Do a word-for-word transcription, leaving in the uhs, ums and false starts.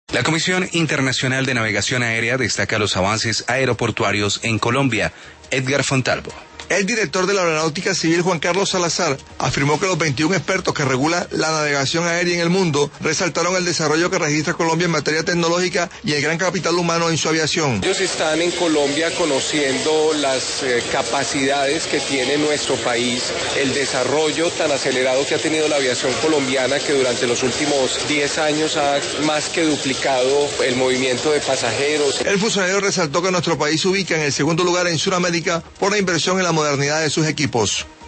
La Comisión Internacional de Navegación Aérea destaca los avances aeroportuarios en Colombia. Edgar Fontalvo. El director de la Aeronáutica Civil, Juan Carlos Salazar, afirmó que los veintiún expertos que regulan la navegación aérea en el mundo resaltaron el desarrollo que registra Colombia en materia tecnológica y el gran capital humano en su aviación. Ellos están en Colombia conociendo las eh, capacidades que tiene nuestro país, el desarrollo tan acelerado que ha tenido la aviación colombiana, que durante los últimos diez años ha más que duplicado el movimiento de pasajeros. El funcionario resaltó que nuestro país se ubica en el segundo lugar en Sudamérica por la inversión en la modernidad de sus equipos.